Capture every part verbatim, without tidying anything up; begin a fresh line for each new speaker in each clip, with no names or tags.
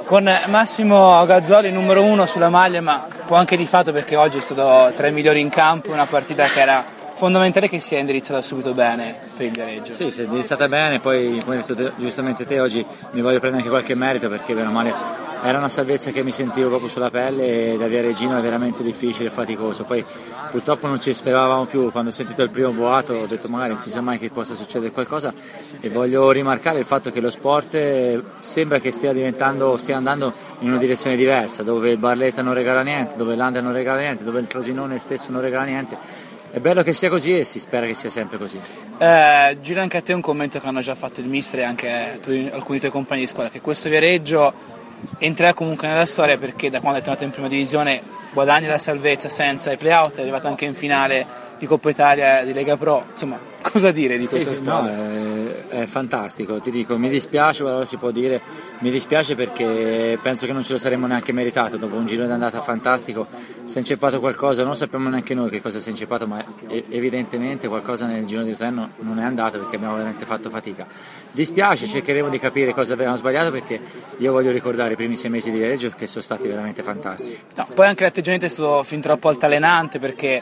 con Massimo Gazzoli numero uno sulla maglia, ma può anche di fatto perché oggi è stato tra i migliori in campo, una partita che era fondamentale che sia indirizzata subito bene per il Viareggio.
Sì, si è indirizzata bene, poi come hai detto te, giustamente te, oggi mi voglio prendere anche qualche merito perché bene o male era una salvezza che mi sentivo proprio sulla pelle e da Viareggino è veramente difficile e faticoso. Poi purtroppo non ci speravamo più, quando ho sentito il primo boato ho detto magari non si sa mai che possa succedere qualcosa, e voglio rimarcare il fatto che lo sport sembra che stia diventando, stia andando in una direzione diversa, dove il Barletta non regala niente, dove l'Ander non regala niente, dove il Frosinone stesso non regala niente. È bello che sia così e si spera che sia sempre così.
Eh, gira anche a te un commento che hanno già fatto il mister e anche tu, alcuni tuoi compagni di squadra, che questo Viareggio entrerà comunque nella storia perché da quando è tornato in prima divisione guadagna la salvezza senza i play-out, è arrivato anche in finale di Coppa Italia di Lega Pro, insomma cosa dire di questa
sì, sì,
squadra?
No, è, è fantastico, ti dico, mi dispiace, allora si può dire, mi dispiace perché penso che non ce lo saremmo neanche meritato, dopo un giro d'andata fantastico si è inceppato qualcosa, non sappiamo neanche noi che cosa si è inceppato, ma evidentemente qualcosa nel giro di ritorno non è andato perché abbiamo veramente fatto fatica. Dispiace, cercheremo di capire cosa abbiamo sbagliato perché io voglio ricordare i primi sei mesi di Viareggio che sono stati veramente fantastici.
No, poi anche l'atteggiamento è stato fin troppo altalenante perché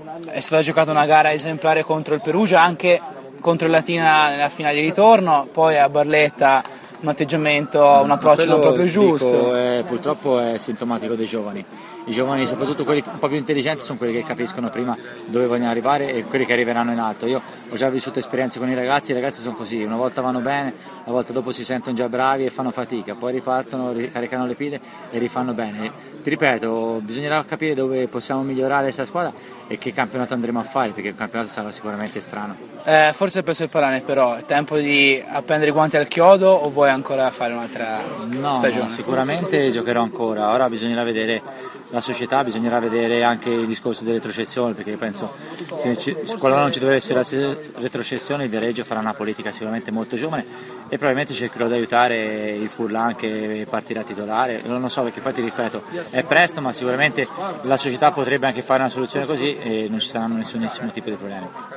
è stata giocata una gara esemplare contro il Perugia, anche contro il Latina nella finale di ritorno, poi a Barletta un atteggiamento, un approccio non proprio giusto.
Dico, è, purtroppo è sintomatico dei giovani. I giovani, soprattutto quelli un po' più intelligenti, sono quelli che capiscono prima dove vogliono arrivare e quelli che arriveranno in alto. Io ho già vissuto esperienze con i ragazzi, i ragazzi sono così, una volta vanno bene, una volta dopo si sentono già bravi e fanno fatica, poi ripartono, ricaricano le pile e rifanno bene. Ti ripeto, bisognerà capire dove possiamo migliorare questa squadra e che campionato andremo a fare, perché il campionato sarà sicuramente strano.
Eh, forse per separare però, è tempo di appendere i guanti al chiodo o vuoi ancora fare un'altra
no,
stagione?
No, sicuramente giocherò ancora, ora bisognerà vedere la società, bisognerà vedere anche il discorso delle retrocessioni, perché penso se ci, qualora non ci dovesse essere la retrocessione il Viareggio farà una politica sicuramente molto giovane e probabilmente cercherò di aiutare il Furlan che partirà titolare, non lo so perché poi ti ripeto è presto, ma sicuramente la società potrebbe anche fare una soluzione così e non ci saranno nessunissimo tipo di problemi.